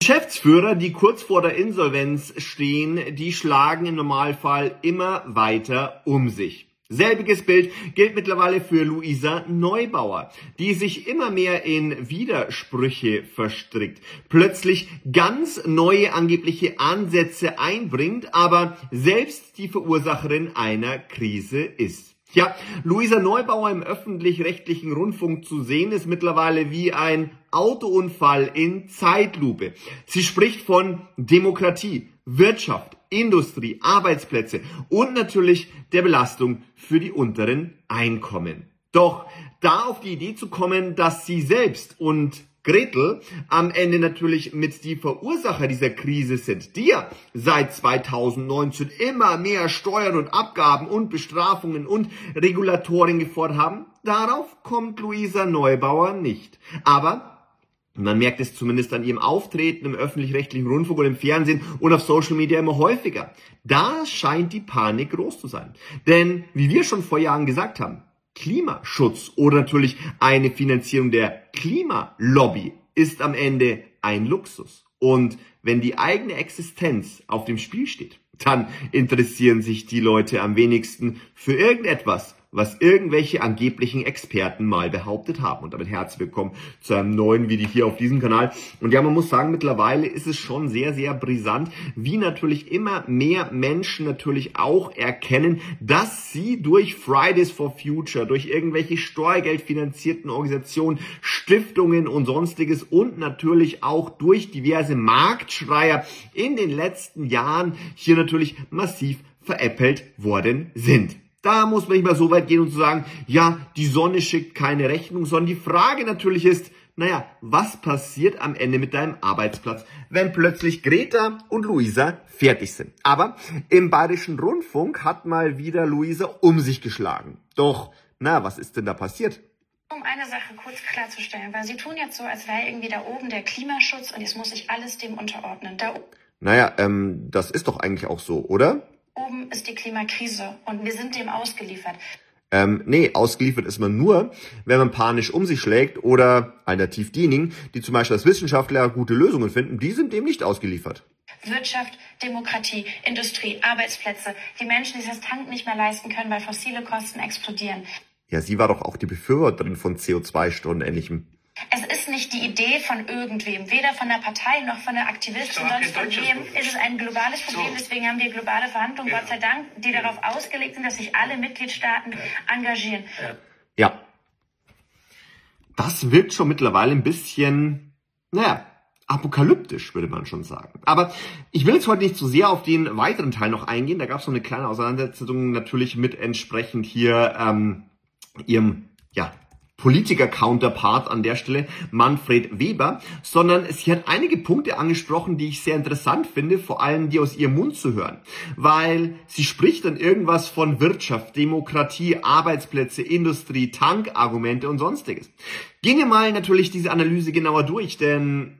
Geschäftsführer, die kurz vor der Insolvenz stehen, die schlagen im Normalfall immer weiter um sich. Selbiges Bild gilt mittlerweile für Luisa Neubauer, die sich immer mehr in Widersprüche verstrickt, plötzlich ganz neue angebliche Ansätze einbringt, aber selbst die Verursacherin einer Krise ist. Ja, Luisa Neubauer im öffentlich-rechtlichen Rundfunk zu sehen, ist mittlerweile wie ein Autounfall in Zeitlupe. Sie spricht von Demokratie, Wirtschaft, Industrie, Arbeitsplätze und natürlich der Belastung für die unteren Einkommen. Doch da auf die Idee zu kommen, dass sie selbst und Gretel am Ende natürlich mit die Verursacher dieser Krise sind, die ja seit 2019 immer mehr Steuern und Abgaben und Bestrafungen und Regulatorien gefordert haben, darauf kommt Luisa Neubauer nicht. Aber man merkt es zumindest an ihrem Auftreten im öffentlich-rechtlichen Rundfunk und im Fernsehen und auf Social Media immer häufiger. Da scheint die Panik groß zu sein. Denn, wie wir schon vor Jahren gesagt haben, Klimaschutz oder natürlich eine Finanzierung der Klimalobby ist am Ende ein Luxus. Und wenn die eigene Existenz auf dem Spiel steht, dann interessieren sich die Leute am wenigsten für irgendetwas, was irgendwelche angeblichen Experten mal behauptet haben. Und damit herzlich willkommen zu einem neuen Video hier auf diesem Kanal. Und ja, man muss sagen, mittlerweile ist es schon sehr, sehr brisant, wie natürlich immer mehr Menschen natürlich auch erkennen, dass sie durch Fridays for Future, durch irgendwelche steuergeldfinanzierten Organisationen, Stiftungen und sonstiges und natürlich auch durch diverse Marktschreier in den letzten Jahren hier natürlich massiv veräppelt worden sind. Da muss man nicht mal so weit gehen und zu sagen, ja, die Sonne schickt keine Rechnung, sondern die Frage natürlich ist, naja, was passiert am Ende mit deinem Arbeitsplatz, wenn plötzlich Greta und Luisa fertig sind? Aber im Bayerischen Rundfunk hat mal wieder Luisa um sich geschlagen. Doch, na, was ist denn da passiert? Um eine Sache kurz klarzustellen, weil Sie tun jetzt so, als wäre irgendwie da oben der Klimaschutz und jetzt muss sich alles dem unterordnen. Naja, das ist doch eigentlich auch so, oder? Oben ist die Klimakrise und wir sind dem ausgeliefert. Nee, ausgeliefert ist man nur, wenn man panisch um sich schlägt oder alternativ diejenigen, die zum Beispiel als Wissenschaftler gute Lösungen finden, die sind dem nicht ausgeliefert. Wirtschaft, Demokratie, Industrie, Arbeitsplätze, die Menschen, die sich das Tank nicht mehr leisten können, weil fossile Kosten explodieren. Ja, sie war doch auch die Befürworterin von CO2-Steuern und Ähnlichem. Es ist nicht die Idee von irgendwem, weder von der Partei noch von der Aktivistin, sonst von wem. Es ist ein globales Problem, deswegen haben wir globale Verhandlungen, Gott sei Dank, die darauf ausgelegt sind, dass sich alle Mitgliedstaaten engagieren. Ja, das wirkt schon mittlerweile ein bisschen, naja, apokalyptisch, würde man schon sagen. Aber ich will jetzt heute nicht zu sehr auf den weiteren Teil noch eingehen. Da gab es noch eine kleine Auseinandersetzung natürlich mit entsprechend hier ihrem, ja, Politiker-Counterpart an der Stelle, Manfred Weber, sondern sie hat einige Punkte angesprochen, die ich sehr interessant finde, vor allem die aus ihrem Mund zu hören, weil sie spricht dann irgendwas von Wirtschaft, Demokratie, Arbeitsplätze, Industrie, Tankargumente und sonstiges. Gehen wir mal natürlich diese Analyse genauer durch, denn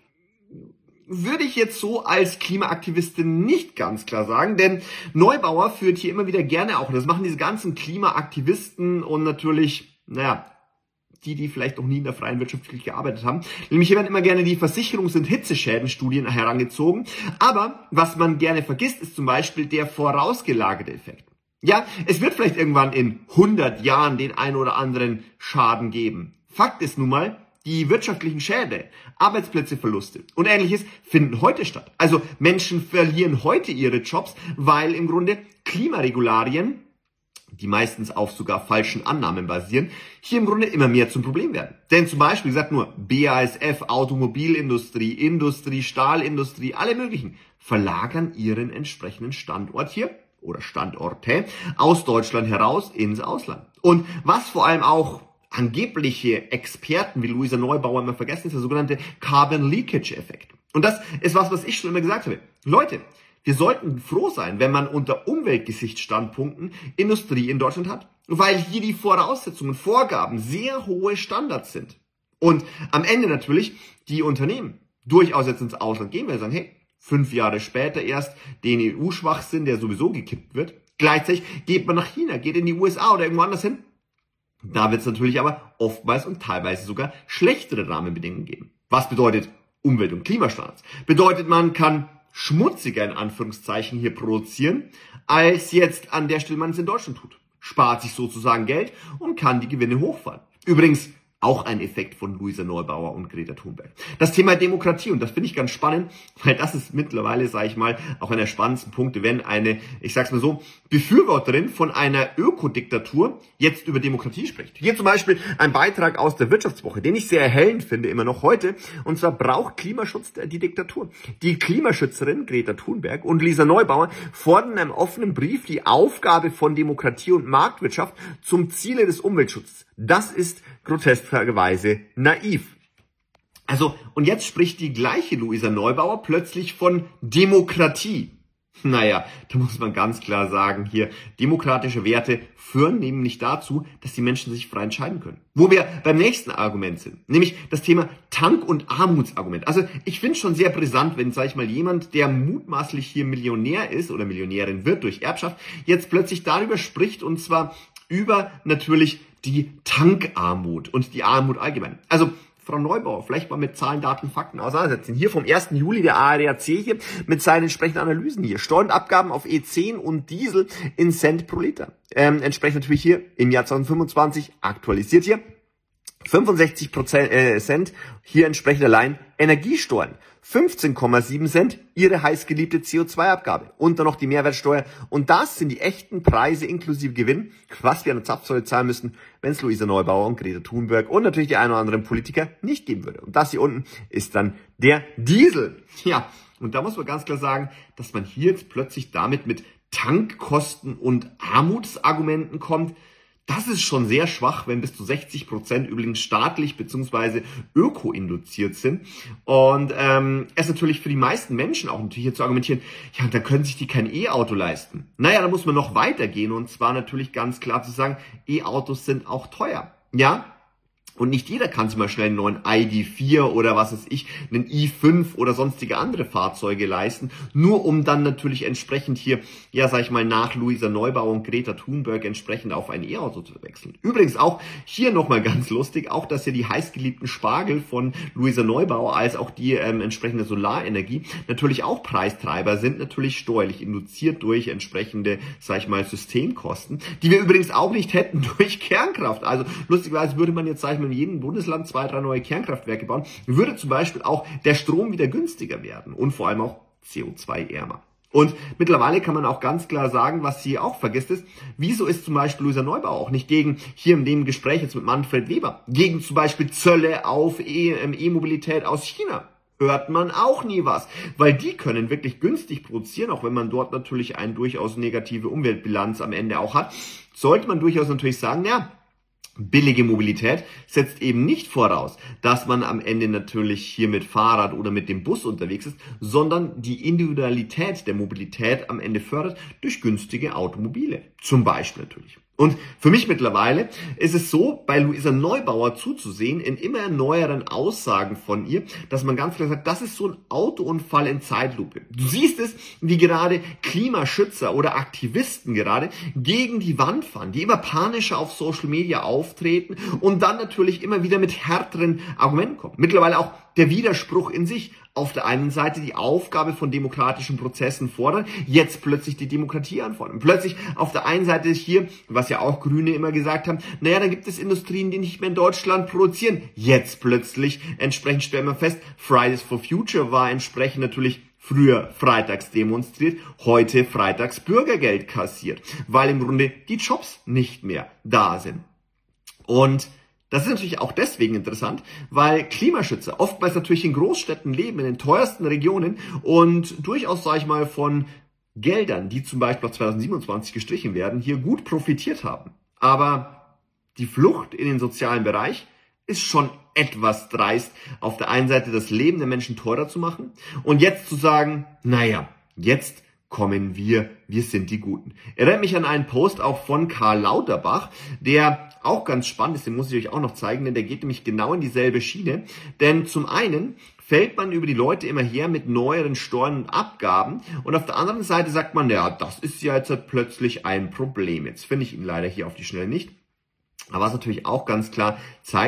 würde ich jetzt so als Klimaaktivistin nicht ganz klar sagen, denn Neubauer führt hier immer wieder gerne auch, und das machen diese ganzen Klimaaktivisten und natürlich, naja, die vielleicht noch nie in der freien Wirtschaft gearbeitet haben. Nämlich hier werden immer gerne die Versicherungs- und Hitzeschädenstudien herangezogen. Aber was man gerne vergisst, ist zum Beispiel der vorausgelagerte Effekt. Ja, es wird vielleicht irgendwann in 100 Jahren den ein oder anderen Schaden geben. Fakt ist nun mal, die wirtschaftlichen Schäden, Arbeitsplätze, Verluste und Ähnliches finden heute statt. Also Menschen verlieren heute ihre Jobs, weil im Grunde Klimaregularien, die meistens auf sogar falschen Annahmen basieren, hier im Grunde immer mehr zum Problem werden. Denn zum Beispiel, wie gesagt, nur BASF, Automobilindustrie, Industrie, Stahlindustrie, alle möglichen, verlagern ihren entsprechenden Standort hier oder Standorte aus Deutschland heraus ins Ausland. Und was vor allem auch angebliche Experten wie Luisa Neubauer immer vergessen, ist der sogenannte Carbon Leakage Effekt. Und das ist was ich schon immer gesagt habe. Leute, wir sollten froh sein, wenn man unter Umweltgesichtsstandpunkten Industrie in Deutschland hat, weil hier die Voraussetzungen, Vorgaben sehr hohe Standards sind. Und am Ende natürlich die Unternehmen durchaus jetzt ins Ausland gehen, weil sie sagen, hey, 5 Jahre später erst den EU-Schwachsinn, der sowieso gekippt wird. Gleichzeitig geht man nach China, geht in die USA oder irgendwo anders hin. Da wird es natürlich aber oftmals und teilweise sogar schlechtere Rahmenbedingungen geben. Was bedeutet Umwelt- und Klimastandards. Bedeutet, man kann schmutziger in Anführungszeichen hier produzieren, als jetzt an der Stelle man es in Deutschland tut. Spart sich sozusagen Geld und kann die Gewinne hochfahren. Übrigens auch ein Effekt von Luisa Neubauer und Greta Thunberg. Das Thema Demokratie, und das finde ich ganz spannend, weil das ist mittlerweile, sage ich mal, auch einer der spannendsten Punkte, wenn eine, ich sag's mal so, Befürworterin von einer Ökodiktatur jetzt über Demokratie spricht. Hier zum Beispiel ein Beitrag aus der Wirtschaftswoche, den ich sehr erhellend finde, immer noch heute, und zwar braucht Klimaschutz die Diktatur. Die Klimaschützerin Greta Thunberg und Lisa Neubauer fordern in einem offenen Brief die Aufgabe von Demokratie und Marktwirtschaft zum Ziele des Umweltschutzes. Das ist groteskerweise naiv. Also, und jetzt spricht die gleiche Luisa Neubauer plötzlich von Demokratie. Naja, da muss man ganz klar sagen, hier, demokratische Werte führen nämlich dazu, dass die Menschen sich frei entscheiden können. Wo wir beim nächsten Argument sind, nämlich das Thema Tank- und Armutsargument. Also ich finde es schon sehr brisant, wenn, sag ich mal, jemand, der mutmaßlich hier Millionär ist oder Millionärin wird durch Erbschaft, jetzt plötzlich darüber spricht, und zwar über natürlich die Tankarmut und die Armut allgemein. Also Frau Neubauer, vielleicht mal mit Zahlen, Daten, Fakten auseinandersetzen. Hier vom 1. Juli der ARD hier mit seinen entsprechenden Analysen hier. Steuern und Abgaben auf E10 und Diesel in Cent pro Liter. Entsprechend natürlich hier im Jahr 2025 aktualisiert hier. 65% Cent hier entsprechend allein Energiesteuern. 15,7 Cent ihre heißgeliebte CO2-Abgabe und dann noch die Mehrwertsteuer. Und das sind die echten Preise inklusive Gewinn, was wir an der Zapfsäule zahlen müssten, wenn es Luisa Neubauer und Greta Thunberg und natürlich die ein oder anderen Politiker nicht geben würde. Und das hier unten ist dann der Diesel. Ja, und da muss man ganz klar sagen, dass man hier jetzt plötzlich damit mit Tankkosten und Armutsargumenten kommt. Das ist schon sehr schwach, wenn bis zu 60% übrigens staatlich bzw. öko-induziert sind. Und es natürlich für die meisten Menschen auch natürlich hier zu argumentieren, ja, da können sich die kein E-Auto leisten. Naja, da muss man noch weitergehen, und zwar natürlich ganz klar zu sagen, E-Autos sind auch teuer. Ja, und nicht jeder kann sich mal schnell einen neuen ID4 oder was weiß ich, einen i5 oder sonstige andere Fahrzeuge leisten, nur um dann natürlich entsprechend hier, ja sag ich mal, nach Luisa Neubauer und Greta Thunberg entsprechend auf ein E-Auto zu wechseln. Übrigens auch hier nochmal ganz lustig, auch dass hier die heißgeliebten Spargel von Luisa Neubauer als auch die entsprechende Solarenergie natürlich auch Preistreiber sind, natürlich steuerlich induziert durch entsprechende, sag ich mal, Systemkosten, die wir übrigens auch nicht hätten durch Kernkraft. Also lustigerweise würde man jetzt, sag ich mal, in jedem Bundesland 2, 3 neue Kernkraftwerke bauen, würde zum Beispiel auch der Strom wieder günstiger werden und vor allem auch CO2-ärmer. Und mittlerweile kann man auch ganz klar sagen, was sie auch vergisst ist, wieso ist zum Beispiel Luisa Neubauer auch nicht gegen, hier in dem Gespräch jetzt mit Manfred Weber, gegen zum Beispiel Zölle auf E-Mobilität aus China? Hört man auch nie was, weil die können wirklich günstig produzieren, auch wenn man dort natürlich eine durchaus negative Umweltbilanz am Ende auch hat, sollte man durchaus natürlich sagen, ja, billige Mobilität setzt eben nicht voraus, dass man am Ende natürlich hier mit Fahrrad oder mit dem Bus unterwegs ist, sondern die Individualität der Mobilität am Ende fördert durch günstige Automobile. Zum Beispiel natürlich. Und für mich mittlerweile ist es so, bei Luisa Neubauer zuzusehen, in immer neueren Aussagen von ihr, dass man ganz klar sagt, das ist so ein Autounfall in Zeitlupe. Du siehst es, wie gerade Klimaschützer oder Aktivisten gerade gegen die Wand fahren, die immer panischer auf Social Media auftreten und dann natürlich immer wieder mit härteren Argumenten kommen. Mittlerweile auch der Widerspruch in sich. Auf der einen Seite die Aufgabe von demokratischen Prozessen fordern, jetzt plötzlich die Demokratie anfordern. Plötzlich auf der einen Seite hier, was ja auch Grüne immer gesagt haben, naja, dann gibt es Industrien, die nicht mehr in Deutschland produzieren. Jetzt plötzlich, entsprechend stellen wir fest, Fridays for Future war entsprechend natürlich früher freitags demonstriert, heute freitags Bürgergeld kassiert, weil im Grunde die Jobs nicht mehr da sind. Und das ist natürlich auch deswegen interessant, weil Klimaschützer oftmals natürlich in Großstädten leben, in den teuersten Regionen und durchaus, sage ich mal, von Geldern, die zum Beispiel auf 2027 gestrichen werden, hier gut profitiert haben. Aber die Flucht in den sozialen Bereich ist schon etwas dreist, auf der einen Seite das Leben der Menschen teurer zu machen und jetzt zu sagen, naja, jetzt kommen wir sind die Guten. Erinnert mich an einen Post auch von Karl Lauterbach, der auch ganz spannend ist, den muss ich euch auch noch zeigen, denn der geht nämlich genau in dieselbe Schiene. Denn zum einen fällt man über die Leute immer her mit neueren Steuern und Abgaben und auf der anderen Seite sagt man, ja, das ist ja jetzt halt plötzlich ein Problem. Jetzt finde ich ihn leider hier auf die Schnelle nicht. Aber was natürlich auch ganz klar zeigt,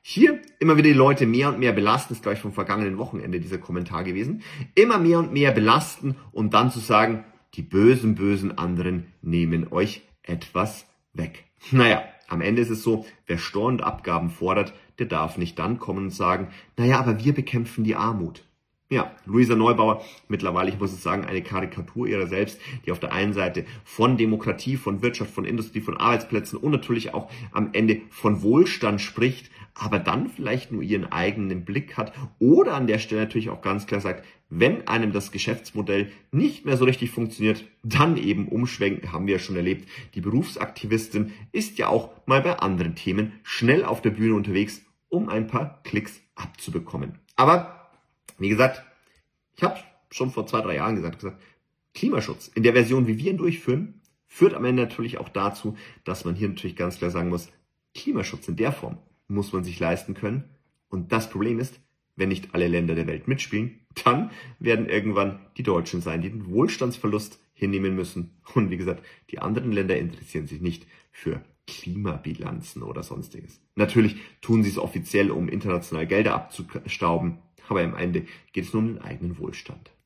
Hier immer wieder die Leute mehr und mehr belasten, ist gleich vom vergangenen Wochenende dieser Kommentar gewesen, immer mehr und mehr belasten und dann zu sagen, die bösen anderen nehmen euch etwas weg. Naja, am Ende ist es so, wer Steuern und Abgaben fordert, der darf nicht dann kommen und sagen, naja, aber wir bekämpfen die Armut. Ja, Luisa Neubauer, mittlerweile, ich muss es sagen, eine Karikatur ihrer selbst, die auf der einen Seite von Demokratie, von Wirtschaft, von Industrie, von Arbeitsplätzen und natürlich auch am Ende von Wohlstand spricht, aber dann vielleicht nur ihren eigenen Blick hat oder an der Stelle natürlich auch ganz klar sagt, wenn einem das Geschäftsmodell nicht mehr so richtig funktioniert, dann eben umschwenken, haben wir ja schon erlebt. Die Berufsaktivistin ist ja auch mal bei anderen Themen schnell auf der Bühne unterwegs, um ein paar Klicks abzubekommen. Aber wie gesagt, ich habe schon vor 2-3 Jahren gesagt, Klimaschutz in der Version, wie wir ihn durchführen, führt am Ende natürlich auch dazu, dass man hier natürlich ganz klar sagen muss, Klimaschutz in der Form muss man sich leisten können. Und das Problem ist, wenn nicht alle Länder der Welt mitspielen, dann werden irgendwann die Deutschen sein, die den Wohlstandsverlust hinnehmen müssen. Und wie gesagt, die anderen Länder interessieren sich nicht für Klimabilanzen oder sonstiges. Natürlich tun sie es offiziell, um international Gelder abzustauben, aber am Ende geht es nur um den eigenen Wohlstand.